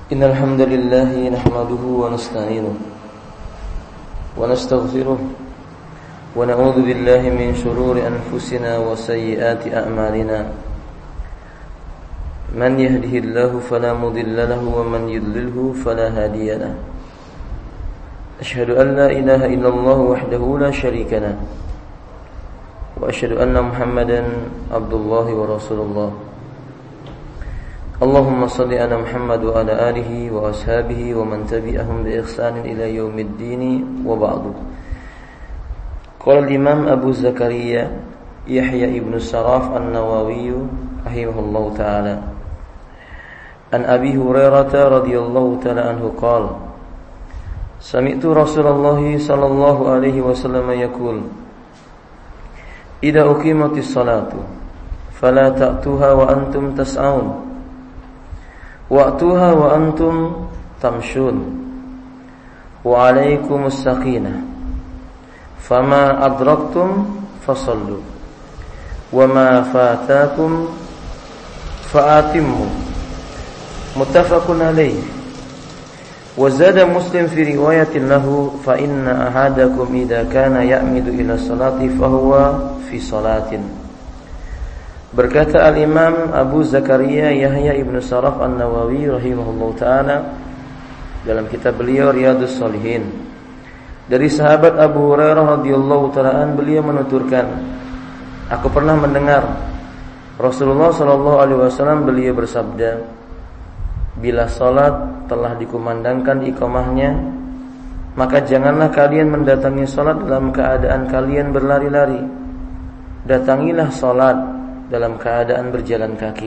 Innal hamdalillah nahmaduhu wa nasta'inuhu wa nastaghfiruh wa na'udzu billahi min shururi anfusina wa sayyiati a'malina. Man yahdihillahu fala mudilla lahu wa man yudlilhu fala hadiya lahu. Asyhadu an la ilaha illallah wahdahu la syarika lahu wa asyhadu anna Muhammadan abdullahi wa rasulullah. Allahumma salli ala Muhammad wa ala alihi wa ashabihi wa man tabi'ahum bi ihsanin ila yaumiddin wa ba'du. Qala al-Imam Abu Zakaria Yahya ibn Sharaf an-Nawawi rahimahullahu ta'ala an Abi Hurairah radhiyallahu ta'ala anhu qala sami'tu Rasulullah sallallahu alaihi wasallam yaqul idza uqimatis salatu fala ta'tuha wa antum tas'aun wa'tuha wa antum tamshun wa 'alaikumus sakinah fama adraktum fasallu wa ma fatakum fa'atimmu muttafaqun alayh. Wa zada Muslim fi riwayatin lahu fa inna ahadakum idza kana ya'midu ila salati fa huwa fi salatin. Berkata al-Imam Abu Zakaria Yahya ibn Sharaf an-Nawawi rahimahullahu ta'ala dalam kitab beliau Riyadhus Shalihin, dari sahabat Abu Hurairah radhiyallahu ta'ala beliau menuturkan, aku pernah mendengar Rasulullah sallallahu alaihi wasallam beliau bersabda, bila salat telah dikumandangkan iqamahnya, maka janganlah kalian mendatangi salat dalam keadaan kalian berlari-lari. Datangilah salat dalam keadaan berjalan kaki.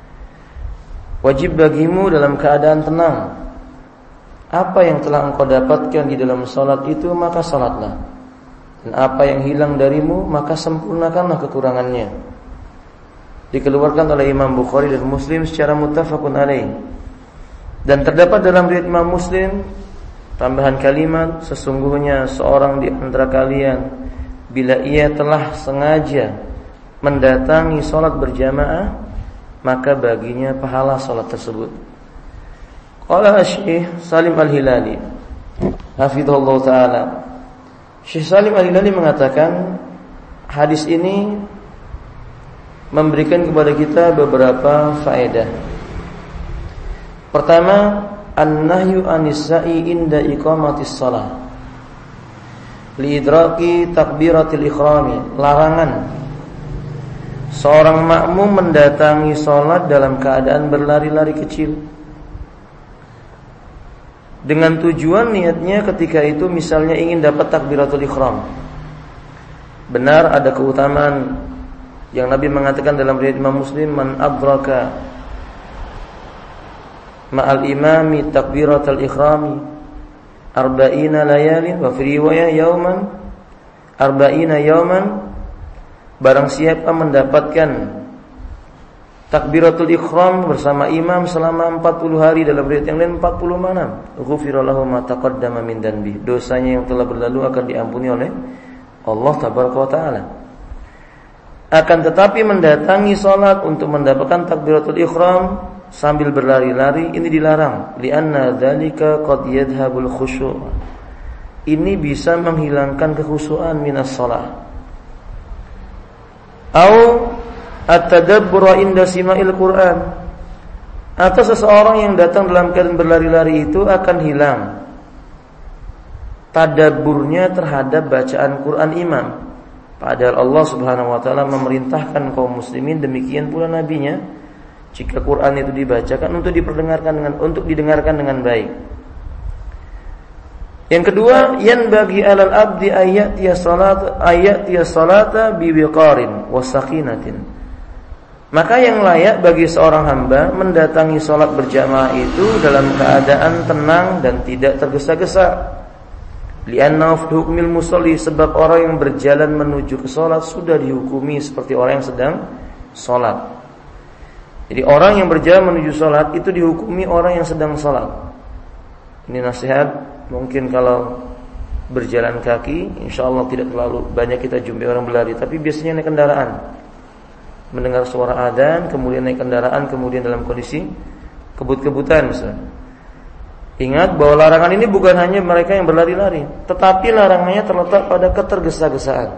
Wajib bagimu dalam keadaan tenang. Apa yang telah engkau dapatkan di dalam salat itu, maka salatlah. Dan apa yang hilang darimu, maka sempurnakanlah kekurangannya. Dikeluarkan oleh Imam Bukhari dan Muslim secara muttafaqun alaih. Dan terdapat dalam riwayat Imam Muslim tambahan kalimat, sesungguhnya seorang di antara kalian bila ia telah sengaja mendatangi salat berjamaah, maka baginya pahala salat tersebut. Qala Syekh Salim Al-Hilali hafizahullah taala, Syekh Salim Al-Hilali mengatakan hadis ini memberikan kepada kita beberapa faedah. Pertama, an-nahyu anis sa'i inda iqamatis shalah li idraki takbiratil ikhrami, larangan seorang makmum mendatangi salat dalam keadaan berlari-lari kecil dengan tujuan niatnya ketika itu misalnya ingin dapat takbiratul ikhram. Benar ada keutamaan yang Nabi mengatakan dalam riwayat Imam Muslim, man adraka ma'al imami takbiratul ikhrami arba'ina layalin wa fi riwayah yauman arba'ina yauman. Barang siapa mendapatkan takbiratul ikhram bersama imam selama 40 hari, dalam riwayat yang lain 40 malam, ghufira lahu ma taqaddama min dhanbi, dosanya yang telah berlalu akan diampuni oleh Allah tabaraka wa taala. Akan tetapi mendatangi salat untuk mendapatkan takbiratul ikhram sambil berlari-lari ini dilarang, li'anna dzalika qad yadhhabul khusyu'. Ini bisa menghilangkan kekhusyuan minas shalah. Au at-tadabbur inda sima'il Qur'an, atau seseorang yang datang dalam keadaan berlari-lari itu akan hilang tadabburnya terhadap bacaan Quran imam. Padahal Allah Subhanahu wa taala memerintahkan kaum muslimin, demikian pula nabinya, jika Quran itu dibacakan untuk didengarkan dengan baik. Yang kedua, yanbaghi 'alal abdi ayatiya salata biwiqarin wasakinatin. Maka yang layak bagi seorang hamba mendatangi salat berjamaah itu dalam keadaan tenang dan tidak tergesa-gesa. Li'anna fi hukmil musalli, sebab orang yang berjalan menuju ke salat sudah dihukumi seperti orang yang sedang salat. Jadi orang yang berjalan menuju salat itu dihukumi orang yang sedang salat. Ini nasihat. Mungkin kalau berjalan kaki, insyaallah tidak terlalu banyak kita jumpai orang berlari, tapi biasanya naik kendaraan. mendengar suara adzan, kemudian naik kendaraan, kemudian dalam kondisi kebut-kebutan misalnya. Ingat bahwa larangan ini bukan hanya mereka yang berlari-lari, tetapi larangannya terletak pada ketergesa-gesaan.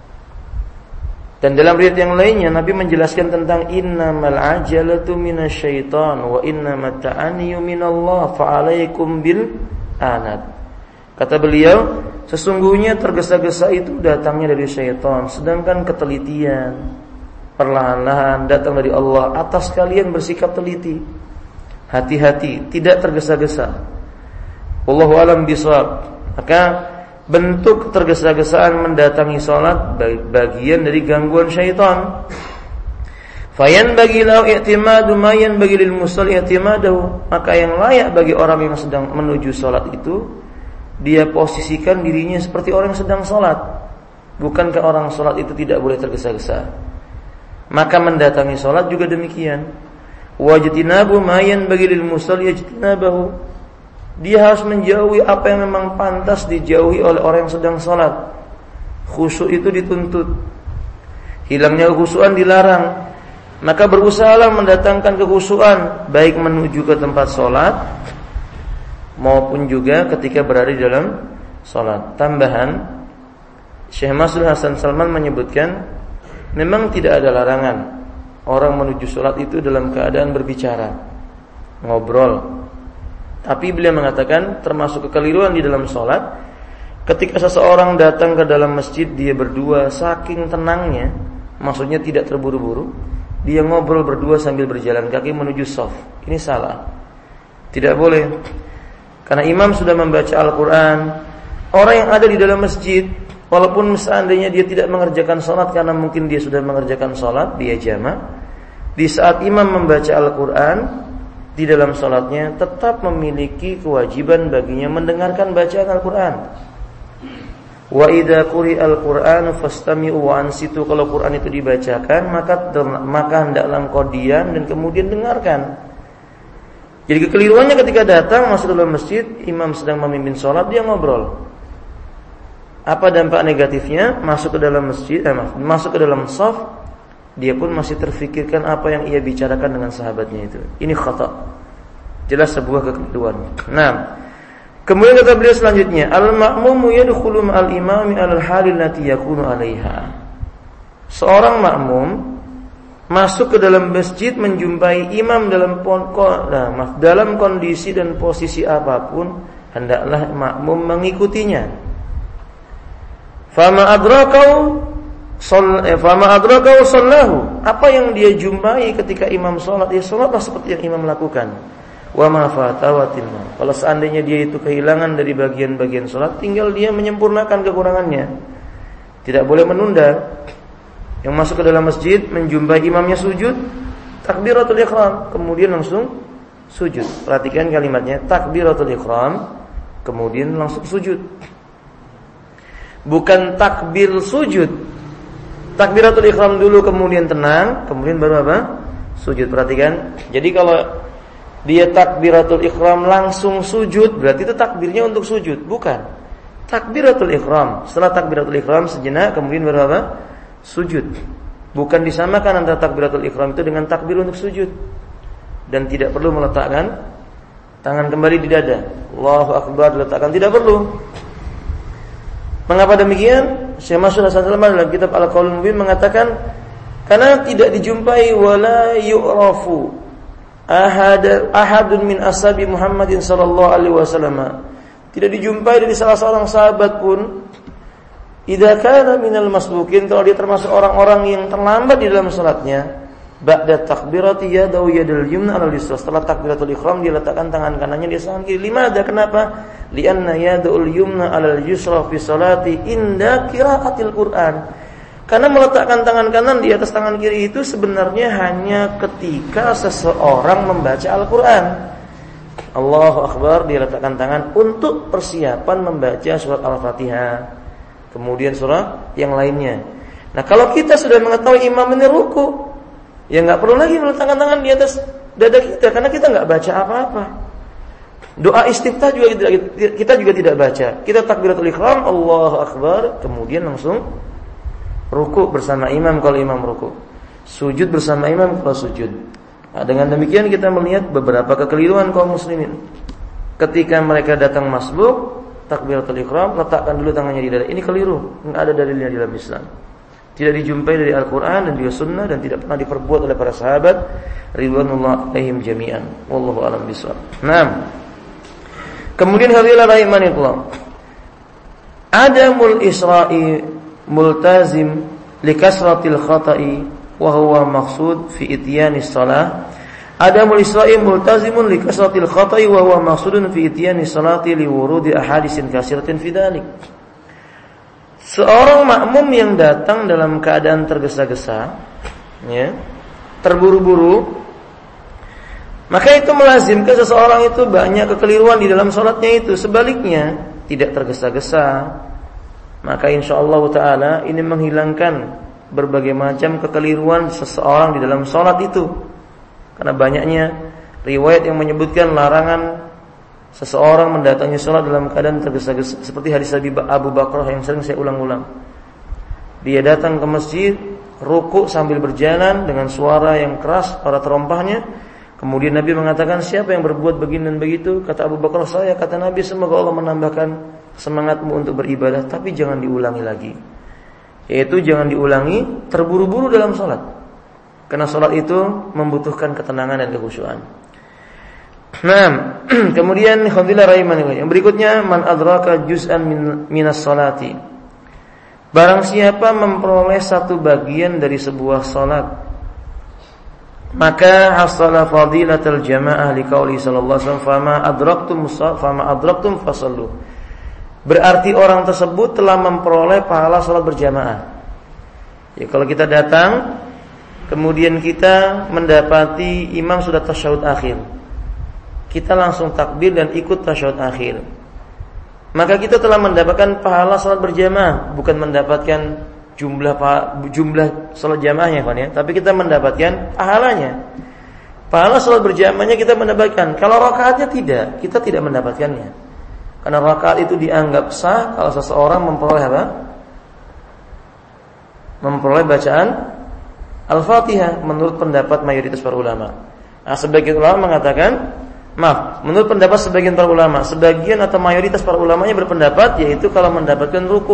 Dan dalam riwayat yang lainnya Nabi menjelaskan tentang innamal ajalatu minasyaitan wa innamat ta'aniyu minallah fa'alaikum bil anad. Kata beliau, sesungguhnya tergesa-gesa itu datangnya dari syaitan, sedangkan ketelitian perlahan-lahan datang dari Allah. Atas kalian bersikap teliti, hati-hati, tidak tergesa-gesa. Wallahu a'lam bishawab. Maka bentuk tergesa-gesaan mendatangi salat bagian dari gangguan syaitan. Fayan bagi lau i'timadu mayan bagi lil musalli i'timadahu. Maka yang layak bagi orang yang sedang menuju salat itu, dia posisikan dirinya seperti orang yang sedang salat. Bukankah orang salat itu tidak boleh tergesa-gesa? Maka mendatangi salat juga demikian. Wajtinabu mayan bagi lil musalli ijtinabahu. Dia harus menjauhi apa yang memang pantas dijauhi oleh orang yang sedang salat. Khusyuk itu dituntut. Hilangnya kekhusyuan dilarang. Maka berusahalah mendatangkan kekhusyuan baik menuju ke tempat salat maupun juga ketika berada di dalam salat. Tambahan, Syekh Mas'ud Hasan Salman menyebutkan memang tidak ada larangan orang menuju salat itu dalam keadaan berbicara, ngobrol. Tapi beliau mengatakan termasuk kekeliruan di dalam salat ketika seseorang datang ke dalam masjid, dia berdua saking tenangnya, maksudnya tidak terburu-buru, dia ngobrol berdua sambil berjalan kaki menuju shaf. Ini salah. Tidak boleh. Karena imam sudah membaca Al-Quran. Orang yang ada di dalam masjid, walaupun seandainya dia tidak mengerjakan salat karena mungkin dia sudah mengerjakan salat, dia jamak, di saat imam membaca Al-Quran di dalam salatnya tetap memiliki kewajiban baginya mendengarkan bacaan Al-Quran. Wa idza quri'al Qur'anu fastami'u wa ansitu. Kalau Quran itu dibacakan, maka hendaklah engkau diam dan kemudian dengarkan. Jadi kekeliruannya ketika datang masuk dalam masjid, imam sedang memimpin salat, dia ngobrol. Apa dampak negatifnya? Masuk ke dalam masjid, masuk ke dalam shaf, dia pun masih terfikirkan apa yang ia bicarakan dengan sahabatnya itu. Ini khata. Jelas sebuah kekeliruan. Nah, kemudian kata beliau selanjutnya, al-ma'mumu yadkhulu ma'al imami 'alal halil lati yakunu 'alaiha. Seorang makmum masuk ke dalam masjid menjumpai imam dalam kondisi dan posisi apapun, hendaklah makmum mengikutinya. Fama adrakau sallahu. Apa yang dia jumpai ketika imam salat, ya salatlah seperti yang imam lakukan. Wa ma fatawatillah. Kalau seandainya dia itu kehilangan dari bagian-bagian salat, tinggal dia menyempurnakan kekurangannya. Tidak boleh menunda. Yang masuk ke dalam masjid menjumpai imamnya sujud, takbiratul ihram, kemudian langsung sujud. Perhatikan kalimatnya, takbiratul ihram, kemudian langsung sujud. Bukan takbir sujud. Takbiratul ihram dulu, kemudian tenang, kemudian baru apa? Sujud. Perhatikan. Jadi kalau dia takbiratul ihram langsung sujud, berarti itu takbirnya untuk sujud. Bukan. Takbiratul ihram, setelah takbiratul ihram sejenak, kemudian baru apa? Sujud. Bukan disamakan antara takbiratul ihram itu dengan takbir untuk sujud. Dan tidak perlu meletakkan tangan kembali di dada. Allahu akbar diletakkan, tidak perlu. Mengapa demikian? Syekh Mas'ud Hasan Salman dalam kitab Al-Qaulul Mubin mengatakan, karena tidak dijumpai wala yu'rafu ahadun min ashabi Muhammadin sallallahu alaihi wasallam. Tidak dijumpai dari salah seorang sahabat pun, idza kana minal masbuqin, kalau dia termasuk orang-orang yang terlambat di dalam salatnya, ba'da takbirati yadau yadul yumna 'alal yusra. Setelah takbiratul ihram dia letakkan tangan kanannya di tangan kiri. Limadha? Kenapa? Lianna yadul yumna 'alal yusra fi salati inda qiraatil Qur'an. Karena meletakkan tangan kanan di atas tangan kiri itu sebenarnya hanya ketika seseorang membaca Al-Qur'an. Allahu akbar, dia letakkan tangan untuk persiapan membaca surat Al-Fatihah, kemudian surah yang lainnya. Nah, kalau kita sudah mengetahui imam ini ruku, ya nggak perlu lagi meletakkan tangan di atas dada kita, karena kita nggak baca apa-apa. Doa istiftah juga kita juga tidak baca. Kita takbiratul ihram, Allahu akbar, kemudian langsung ruku bersama imam kalau imam ruku, sujud bersama imam kalau sujud. Nah, dengan demikian kita melihat beberapa kekeliruan kaum muslimin ketika mereka datang masbuk, takbiratul ihram, letakkan dulu tangannya di dada. Ini keliru, enggak ada dalilnya di dalam Islam. Tidak dijumpai dari Al-Qur'an dan juga sunnah dan tidak pernah diperbuat oleh para sahabat ridwanullah alaihim jami'an. Wallahu a'lam bishawab. Naam. Kemudian hadirin rahimanillah. Adamul isra'i multazim likasratil khata'i wa huwa maqsud fi ityanis shalah. Adamul isra'i multazimun likasratil khata'i wa huwa maqsudun fi ityanis salati liwurudi ahadisin katsiratin fi dzalik. Seorang makmum yang datang dalam keadaan tergesa-gesa, ya, terburu-buru, maka itu melazimkan seseorang itu banyak kekeliruan di dalam salatnya itu. Sebaliknya, tidak tergesa-gesa, maka insyaallah taala ini menghilangkan berbagai macam kekeliruan seseorang di dalam salat itu. Karena banyaknya riwayat yang menyebutkan larangan seseorang mendatangi salat dalam keadaan tergesa-gesa, seperti hadis Abu Bakrah yang sering saya ulang-ulang. Dia datang ke masjid, ruku sambil berjalan dengan suara yang keras para terompahnya. Kemudian Nabi mengatakan, siapa yang berbuat begini dan begitu? Kata Abu Bakrah, saya. Kata Nabi, semoga Allah menambahkan semangatmu untuk beribadah, tapi jangan diulangi lagi. Yaitu jangan diulangi terburu-buru dalam salat. Karena salat itu membutuhkan ketenangan dan kekhusyuan. Nah, kemudian alhamdulillah rahimani. Yang berikutnya, man adraka juz'an minas salati. Barang siapa memperoleh satu bagian dari sebuah salat, maka hasala fadilatul jamaah liqauli sallallahu alaihi wasallam fama adraktum fasallu. Berarti orang tersebut telah memperoleh pahala salat berjamaah. Ya, kalau kita datang kemudian kita mendapati imam sudah tasyahud akhir, kita langsung takbir dan ikut tasyahud akhir, maka kita telah mendapatkan pahala salat berjamaah, bukan mendapatkan jumlah salat jamaahnya, ya, tapi kita mendapatkan pahalanya. Pahala salat berjamaahnya kita mendapatkan. Kalau rakaatnya tidak, kita tidak mendapatkannya. Karena rakaat itu dianggap sah kalau seseorang memperoleh apa? Memperoleh bacaan Al-Fatihah menurut pendapat mayoritas para ulama. Nah, sebagian ulama mengatakan, menurut pendapat sebagian para ulama, sebagian atau mayoritas para ulamanya berpendapat yaitu kalau mendapatkan ruku.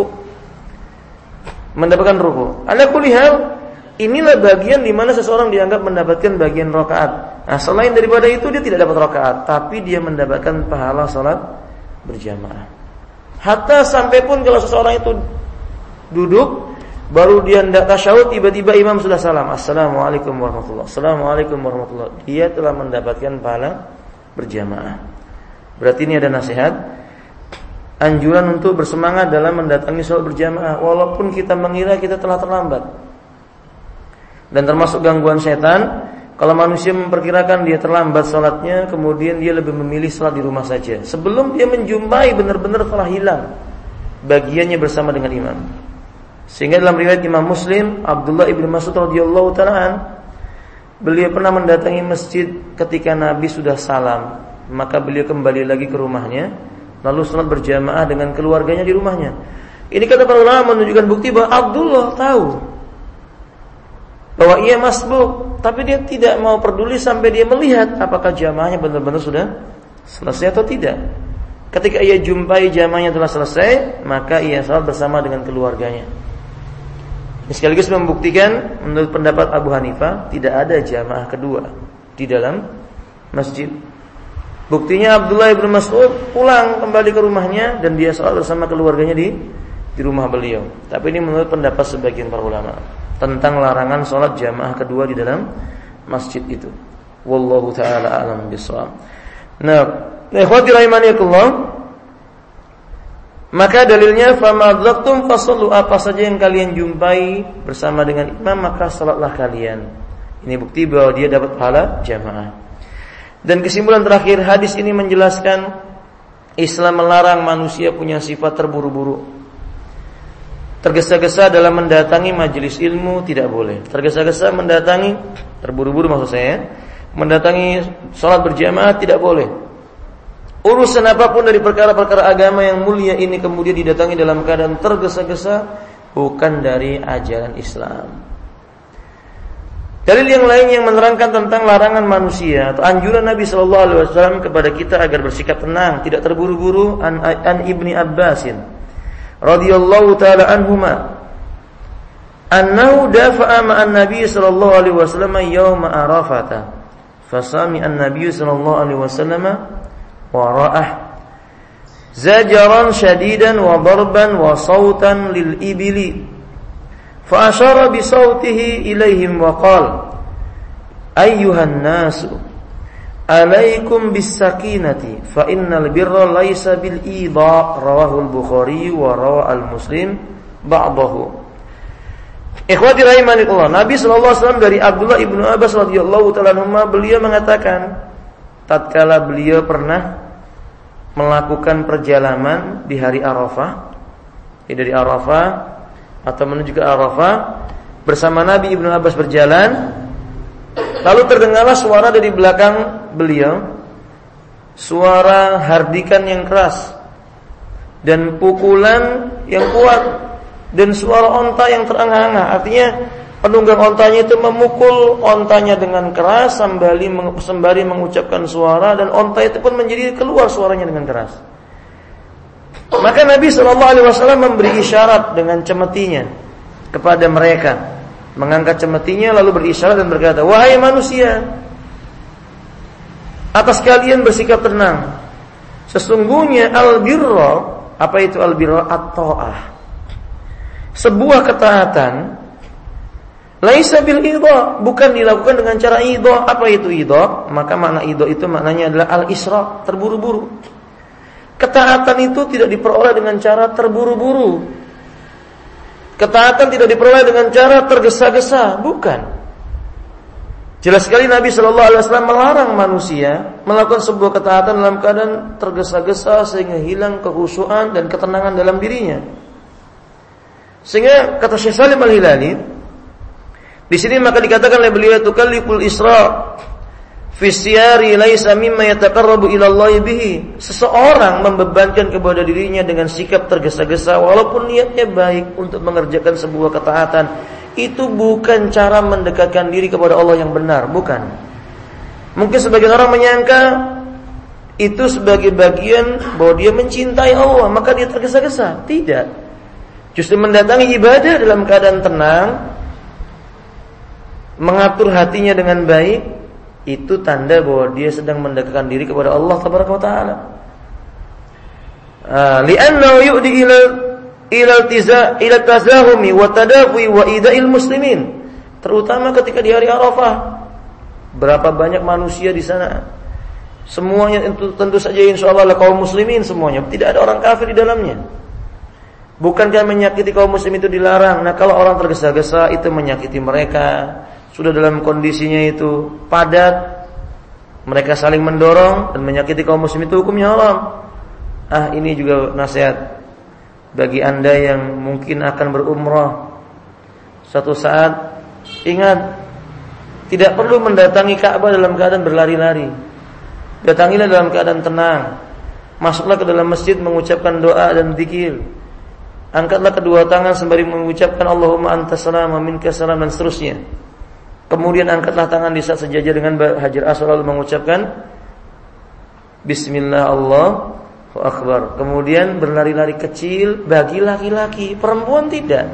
Ala kulli hal, inilah bagian di mana seseorang dianggap mendapatkan bagian rakaat. Nah, selain daripada itu dia tidak dapat rakaat, tapi dia mendapatkan pahala salat berjamaah. Hatta sampai pun kalau seseorang itu duduk baru dia hendak tasyahud, tiba-tiba imam sudah salam, assalamualaikum warahmatullahi, assalamualaikum warahmatullahi, dia telah mendapatkan pahala berjamaah. Berarti ini ada nasihat, anjuran untuk bersemangat dalam mendatangi salat berjamaah walaupun kita mengira kita telah terlambat. Dan termasuk gangguan setan, kalau manusia memperkirakan dia terlambat salatnya, kemudian dia lebih memilih salat di rumah saja sebelum dia menjumpai benar-benar telah hilang bagiannya bersama dengan imam. Sehingga dalam riwayat Imam Muslim, Abdullah ibn Mas'ud radhiyallahu ta'ala, beliau pernah mendatangi masjid ketika Nabi sudah salam, maka beliau kembali lagi ke rumahnya, lalu salat berjamaah dengan keluarganya di rumahnya. Ini kata para ulama menunjukkan bukti bahwa Abdullah tahu bahwa ia masbuk, tapi dia tidak mau peduli sampai dia melihat apakah jamaahnya benar-benar sudah selesai atau tidak. Ketika ia jumpai jamaahnya telah selesai, maka ia salat bersama dengan keluarganya. Ini sekaligus membuktikan menurut pendapat Abu Hanifah tidak ada jamaah kedua di dalam masjid. Buktinya Abdullah bin Mas'ud pulang kembali ke rumahnya dan dia salat bersama keluarganya di rumah beliau. Tapi ini menurut pendapat sebagian para ulama tentang larangan salat jamaah kedua di dalam masjid itu. Wallahu taala a'lam bishawab. Nah, ikhwati rahimanillah, maka dalilnya famadzaqtum fasallu, apa saja yang kalian jumpai bersama dengan imam maka salatlah kalian. Ini bukti bahwa dia dapat pahala jamaah. Dan kesimpulan terakhir, hadis ini menjelaskan Islam melarang manusia punya sifat terburu-buru. Tergesa-gesa dalam mendatangi majelis ilmu tidak boleh. Tergesa-gesa mendatangi, terburu-buru maksud saya, mendatangi salat berjamaah tidak boleh. Urusan apapun dari perkara-perkara agama yang mulia ini kemudian didatangi dalam keadaan tergesa-gesa, bukan dari ajaran Islam. Dalil yang lain yang menerangkan tentang larangan manusia atau anjuran Nabi sallallahu alaihi wasallam kepada kita agar bersikap tenang, tidak terburu-buru, an Ibni Abbasin radhiyallahu taala anhuma annahu dafa'a ma'an Nabi sallallahu alaihi wasallam yauma Arafah fasami an-nabiy sallallahu alaihi wasallam wa ra'ah zajaran shadidan wa darban wa sautan lil ibili fa asyara bi sautihi ilaihim wa qala ayyuhan nasu alaikum bis sakinati fa innal birra laysa bil idha rawahu al-Bukhari wa rawa al-Muslim ba'dahu. Ikhwati rahimanillah, Nabi sallallahu alaihi wasallam dari Abdullah ibnu Abbas radhiyallahu taala anhuma, beliau mengatakan tatkala beliau pernah melakukan perjalanan di hari Arafah, dari Arafah atau menuju ke Arafah bersama Nabi ibnu Abbas berjalan, lalu terdengarlah suara dari belakang beliau, suara hardikan yang keras dan pukulan yang kuat dan suara onta yang terengah-engah. Artinya penunggang ontanya itu memukul ontanya dengan keras sembari mengucapkan suara, dan onta itu pun menjadi keluar suaranya dengan keras. Maka Nabi SAW memberi isyarat dengan cemetinya kepada mereka, mengangkat cemetinya lalu berisyarat dan berkata, wahai manusia, atas kalian bersikap tenang. Sesungguhnya al-birra, apa itu al-birra? At-ta'ah, sebuah ketaatan, laisa bil idha, bukan dilakukan dengan cara idha. Apa itu idha? Maka makna idha itu maknanya adalah al-isra, terburu-buru. Ketaatan itu tidak diperoleh dengan cara terburu-buru. Ketaatan tidak diperoleh dengan cara tergesa-gesa, bukan. Jelas sekali Nabi sallallahu alaihi wasallam melarang manusia melakukan sebuah ketaatan dalam keadaan tergesa-gesa sehingga hilang kekhusyuan dan ketenangan dalam dirinya. Sehingga kata Syekh Salim Al-Hilali di sini maka dikatakan oleh beliau, tukalliful isra fi siyari laisa mimma yataqarrabu ila Allah bihi. Seseorang membebankan kepada dirinya dengan sikap tergesa-gesa walaupun niatnya baik untuk mengerjakan sebuah ketaatan, itu bukan cara mendekatkan diri kepada Allah yang benar, bukan. Mungkin sebagian orang menyangka itu sebagai bagian bahwa dia mencintai Allah, maka dia tergesa-gesa. Tidak. Justru mendatangi ibadah dalam keadaan tenang, mengatur hatinya dengan baik, itu tanda bahwa dia sedang mendekatkan diri kepada Allah tabaraka wa taala. Li'annahu yu'di ila tazahumi wa tadafi wa ida'il muslimin. Terutama ketika di hari Arafah, berapa banyak manusia di sana. Semuanya tentu saja insyaallah kaum muslimin semuanya, tidak ada orang kafir di dalamnya. Bukankah menyakiti kaum muslim itu dilarang? Nah, kalau orang tergesa-gesa itu menyakiti mereka. Sudah dalam kondisinya itu padat, mereka saling mendorong dan menyakiti kaum muslim, itu hukumnya haram. Ini juga nasihat bagi Anda yang mungkin akan berumrah suatu saat. Ingat, tidak perlu mendatangi Ka'bah dalam keadaan berlari-lari. Datangilah dalam keadaan tenang. Masuklah ke dalam masjid mengucapkan doa dan zikir. Angkatlah kedua tangan sembari mengucapkan Allahumma antas salam wa minkas salam dan seterusnya. Kemudian angkatlah tangan di saat sejajar dengan Hajar Aswad lalu mengucapkan Bismillah Allahu Akbar. Kemudian berlari-lari kecil bagi laki-laki, perempuan tidak.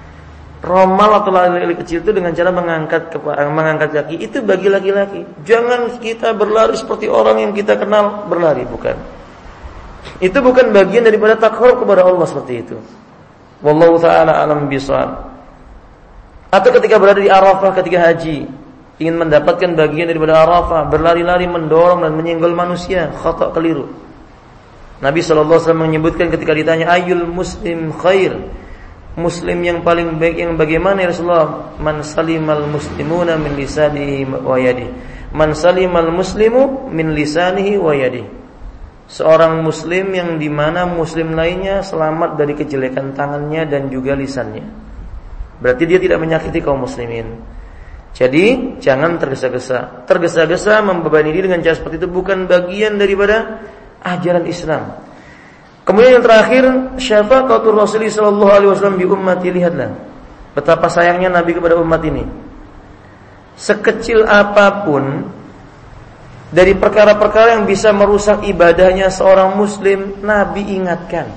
Romal atau lari-lari kecil itu dengan cara mengangkat kaki, itu bagi laki-laki. Jangan kita berlari seperti orang yang kita kenal berlari, bukan. Itu bukan bagian daripada takarrub kepada Allah seperti itu. Wallahu ta'ala alam bisawab. Atau ketika berada di Arafah ketika haji, ingin mendapatkan bagian daripada Arafah, berlari-lari mendorong dan menyenggol manusia, khata', keliru. Nabi SAW menyebutkan ketika ditanya ayyul muslim khair, muslim yang paling baik yang bagaimana ya Rasulullah? Man salimal muslimuna min lisanihi wa yadihi. Man salimal muslimu min lisanihi wa yadihi. Seorang muslim yang dimana muslim lainnya selamat dari kejelekan tangannya dan juga lisannya. Berarti dia tidak menyakiti kaum muslimin. Jadi jangan tergesa-gesa. Tergesa-gesa membebani diri dengan cara seperti itu bukan bagian daripada ajaran Islam. Kemudian yang terakhir, syafaqatur Rasulullah sallallahu alaihi wasallam bi ummati, lihatlah betapa sayangnya Nabi kepada umat ini. sekecil apapun dari perkara-perkara yang bisa merusak ibadahnya seorang muslim, Nabi ingatkan.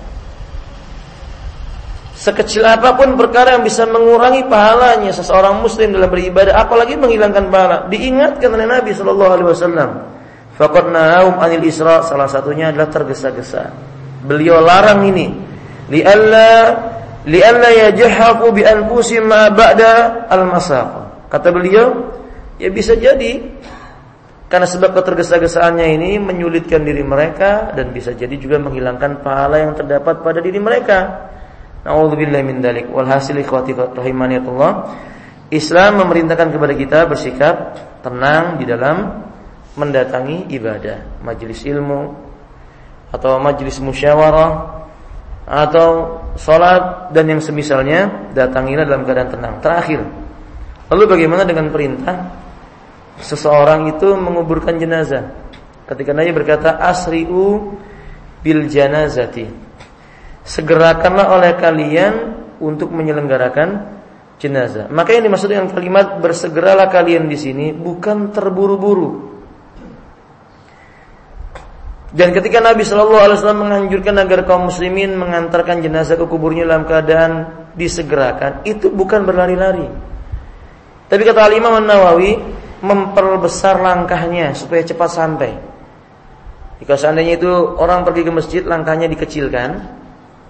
Sekecil apapun perkara yang bisa mengurangi pahalanya seseorang muslim dalam beribadah, apalagi menghilangkan pahala, diingatkan oleh Nabi sallallahu alaihi wasallam. Faqad nahum 'anil isra, salah satunya adalah tergesa-gesa. Beliau larang ini, li'alla yajhafu bi anfusihim ma ba'da al-masaq. Kata beliau, ya bisa jadi karena sebab ketergesa-gesaannya ini menyulitkan diri mereka dan bisa jadi juga menghilangkan pahala yang terdapat pada diri mereka. Na'udzubillahi min dzalik. Walhasil ikhwati rahimanillah, Islam memerintahkan kepada kita bersikap tenang di dalam mendatangi ibadah, majelis ilmu atau majelis musyawarah atau salat dan yang semisalnya, datangilah dalam keadaan tenang. Terakhir, lalu bagaimana dengan perintah seseorang itu menguburkan jenazah? Ketika Nabi berkata, asri'u bil janazati, segerakanlah oleh kalian untuk menyelenggarakan jenazah. Maka yang dimaksud dengan kalimat bersegeralah kalian di sini bukan terburu-buru. Dan ketika Nabi sallallahu alaihi wasallam menganjurkan agar kaum muslimin mengantarkan jenazah ke kuburnya dalam keadaan disegerakan, itu bukan berlari-lari. Tapi kata Al-Imam An-Nawawi, memperbesar langkahnya supaya cepat sampai. Jika seandainya itu orang pergi ke masjid, langkahnya dikecilkan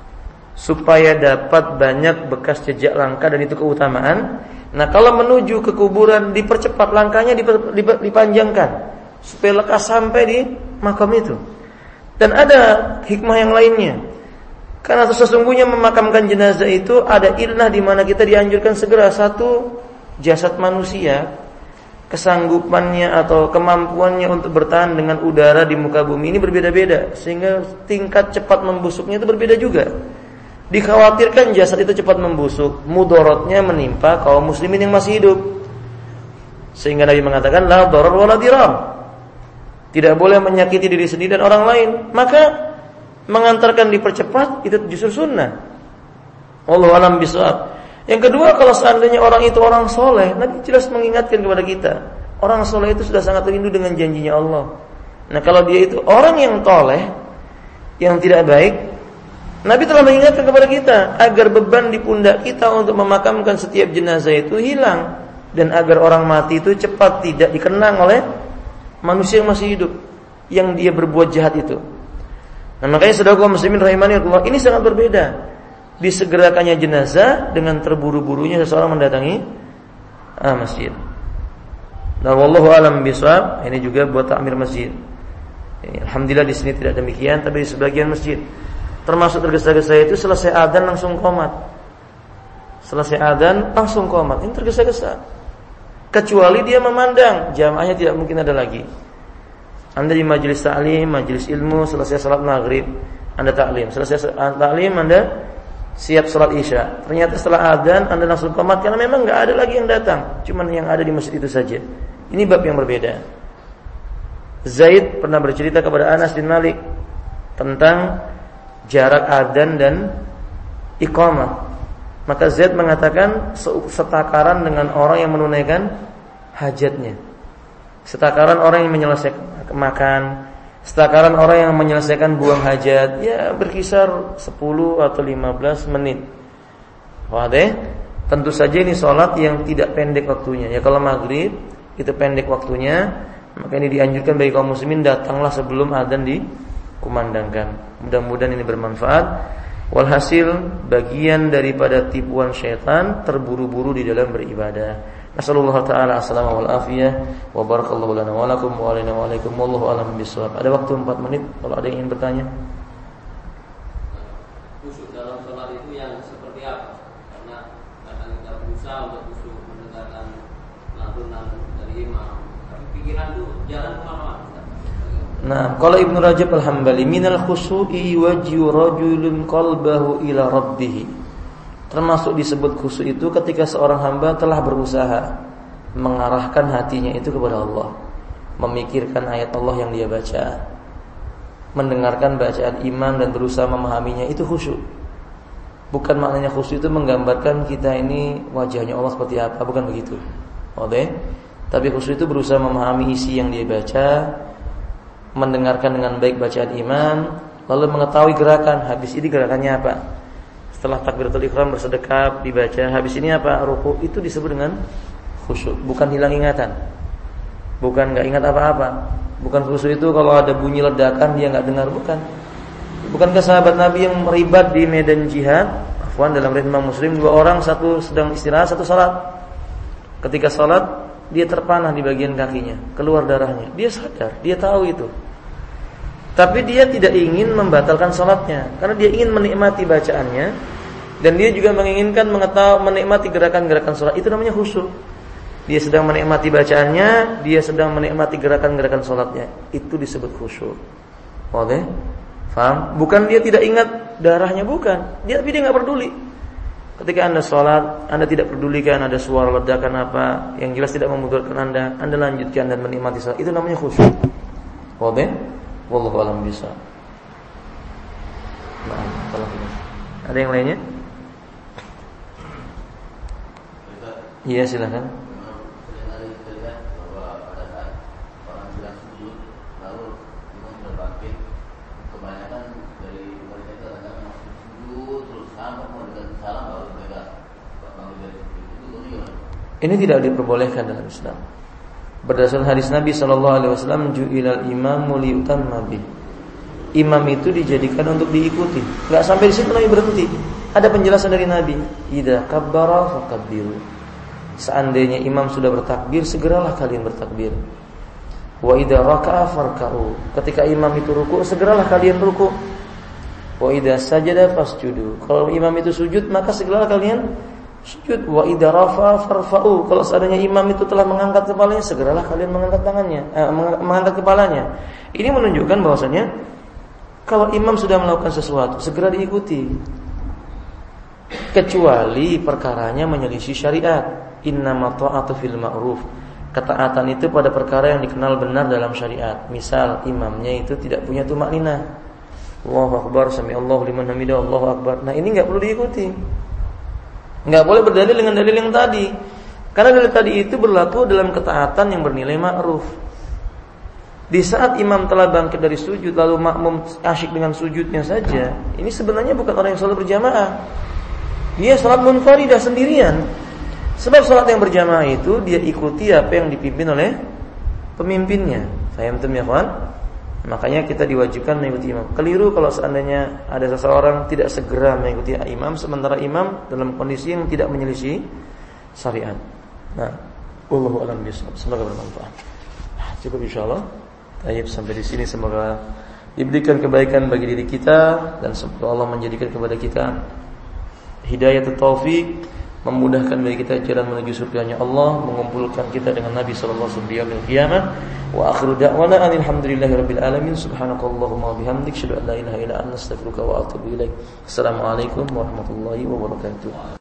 supaya dapat banyak bekas jejak langkah, dan itu keutamaan. Nah, kalau menuju ke kuburan dipercepat langkahnya, dipanjangkan supaya lekas sampai di makam itu. Dan ada hikmah yang lainnya. Karena sesungguhnya memakamkan jenazah itu ada ilnah di mana kita dianjurkan segera. Satu, jasad manusia kesanggupannya atau kemampuannya untuk bertahan dengan udara di muka bumi ini berbeda-beda, sehingga tingkat cepat membusuknya itu berbeda juga. Dikhawatirkan jasad itu cepat membusuk, mudaratnya menimpa kaum muslimin yang masih hidup. Sehingga Nabi mengatakan la darar wala dirar. Tidak boleh menyakiti diri sendiri dan orang lain. Maka mengantarkan dipercepat itu justru sunnah. Wallahu a'lam bishawab. Yang kedua, kalau seandainya orang itu orang soleh, Nabi jelas mengingatkan kepada kita, orang soleh itu sudah sangat rindu dengan janjinya Allah. Nah, kalau dia itu orang yang toleh, yang tidak baik, Nabi telah mengingatkan kepada kita agar beban di pundak kita untuk memakamkan setiap jenazah itu hilang, dan agar orang mati itu cepat tidak dikenang oleh manusia yang masih hidup yang dia berbuat jahat itu. Nah, makanya saudara kaum muslimin rahimanillah, ini sangat berbeda. Disegerakannya jenazah dengan terburu-burunya seseorang mendatangi masjid. Nah, wallahu alam bishawab, ini juga buat takmir masjid. Alhamdulillah di sini tidak demikian, tapi di sebagian masjid termasuk tergesa-gesa itu selesai adzan langsung qomat. Selesai adzan langsung qomat. Ini tergesa-gesa. Kecuali dia memandang jamaahnya tidak mungkin ada lagi. Anda di majelis ta'lim, majelis ilmu, selesai salat maghrib, Anda ta'lim. Selesai ta'lim, Anda siap salat isya. Ternyata setelah adzan Anda langsung qomat karena memang enggak ada lagi yang datang, cuman yang ada di masjid itu saja. Ini bab yang berbeda. Zaid pernah bercerita kepada Anas bin Malik tentang jarak adzan dan iqamah. Maka Zaid mengatakan setakaran dengan orang yang menunaikan hajatnya, setakaran orang yang menyelesaikan makan, setakaran orang yang menyelesaikan buang hajat, ya berkisar 10 atau 15 menit. Wadah, tentu saja ini sholat yang tidak pendek waktunya. Ya kalau maghrib itu pendek waktunya, maka ini dianjurkan bagi kaum muslimin datanglah sebelum adzan dikumandangkan. Mudah-mudahan ini bermanfaat. Walhasil, bagian daripada tipuan syaitan terburu-buru di dalam beribadah. Nasallallahu ta'ala as-salama wal afiyah wa barakallahu lana wa lakum wa alaina wa alaikum wallahu a'lam bishawab. Ada waktu 4 menit kalau ada yang ingin bertanya. Khusyuk dalam salat itu yang seperti apa? Karena kadang kita berusaha untuk khusyuk mendengarkan lantunan dari imam, tapi pikiran itu jalan kemana-mana. Nah, kalau Ibnu Rajab Al-Hambali, minal khusyu'i wajhu rajulun qalbahu ila rabbih. Termasuk disebut khusyuk itu ketika seorang hamba telah berusaha mengarahkan hatinya itu kepada Allah, memikirkan ayat Allah yang dia baca, mendengarkan bacaan imam dan berusaha memahaminya, itu khusyuk. Bukan maknanya khusyuk itu menggambarkan kita ini wajahnya Allah seperti apa, bukan begitu. Oke? Tapi khusyuk itu berusaha memahami isi yang dia baca, mendengarkan dengan baik bacaan imam, lalu mengetahui gerakan. Habis ini gerakannya apa? Setelah takbiratul ihram bersedekap dibaca, habis ini apa? Ruku. Itu disebut dengan khusyuk. Bukan hilang ingatan, bukan nggak ingat apa-apa. Bukan khusyuk itu kalau ada bunyi ledakan dia nggak dengar, bukan. Bukankah sahabat Nabi yang meribat di medan jihad, dalam riwayat Imam Muslim, 2 orang, satu sedang istirahat, satu salat. Ketika salat, dia terpanah di bagian kakinya, keluar darahnya. Dia sadar, dia tahu itu. Tapi dia tidak ingin membatalkan salatnya, karena dia ingin menikmati bacaannya, dan dia juga menginginkan menikmati gerakan-gerakan salat. Itu namanya khusyuk. Dia sedang menikmati bacaannya, dia sedang menikmati gerakan-gerakan salatnya. Itu disebut khusyuk. Oke? Faham? Bukan dia tidak ingat darahnya, bukan. Tapi dia nggak peduli. Ketika Anda sholat, Anda tidak pedulikan ada suara ledakan apa, yang jelas tidak memudaratkan Anda lanjutkan dan menikmati sholat. Itu namanya khusyuk. Oke? Wallahu a'lam bishawab. Ada yang lainnya? Iya, silakan. Ini tidak diperbolehkan dalam Islam. Berdasarkan hadis Nabi SAW, ju'ilal imamu liyutamma bih. Imam itu dijadikan untuk diikuti. Enggak sampai di situ Nabi berhenti. Ada penjelasan dari Nabi. Idza kabbara fakabbiru. Seandainya imam sudah bertakbir, segeralah kalian bertakbir. Wa idza raka'a farka'u. Ketika imam itu ruku', segeralah kalian ruku'. Wa idza sajada fasjudu. Kalau imam itu sujud, maka segeralah kalian sujud. Wa idza rafa'a farfa'u. Kalau seandainya imam itu telah mengangkat kepalanya, segeralah kalian mengangkat tangannya, mengangkat kepalanya. Ini menunjukkan bahwasanya kalau imam sudah melakukan sesuatu, segera diikuti. Kecuali perkaranya menyelisih syariat. Innama ta'atu fil ma'ruf. Ketaatan itu pada perkara yang dikenal benar dalam syariat. Misal imamnya itu tidak punya tumakninah. Allahu akbar, sami Allahu liman hamidah, Allahu akbar. Nah, ini enggak perlu diikuti. Enggak boleh berdalil dengan dalil yang tadi. Karena dalil tadi itu berlaku dalam ketaatan yang bernilai ma'ruf. Di saat imam telah bangkit dari sujud lalu makmum asyik dengan sujudnya saja, ini sebenarnya bukan orang yang salat berjamaah. Dia salat munfaridah sendirian. Sebab salat yang berjamaah itu dia ikuti apa yang dipimpin oleh pemimpinnya. Faham ya, kawan? Makanya kita diwajibkan mengikuti imam. Keliru kalau seandainya ada seseorang tidak segera mengikuti imam, sementara imam dalam kondisi yang tidak menyelisih syariat. Nah, wallahu a'lam bishawab. Semoga bermanfaat. Cukup insyaallah. Baik, sampai di sini semoga diberikan kebaikan bagi diri kita dan semoga Allah menjadikan kepada kita hidayah dan taufik, memudahkan bagi kita jalan menuju surganya Allah, mengumpulkan kita dengan Nabi sallallahu alaihi wasallam di yaumil qiyamah. Wa akhiru da'wana alhamdulillahirabbil alamin. Subhanakallahumma wa bihamdika asyhadu an la ilaha illa anta astaghfiruka wa atubu ilaik. Assalamualaikum warahmatullahi wabarakatuh.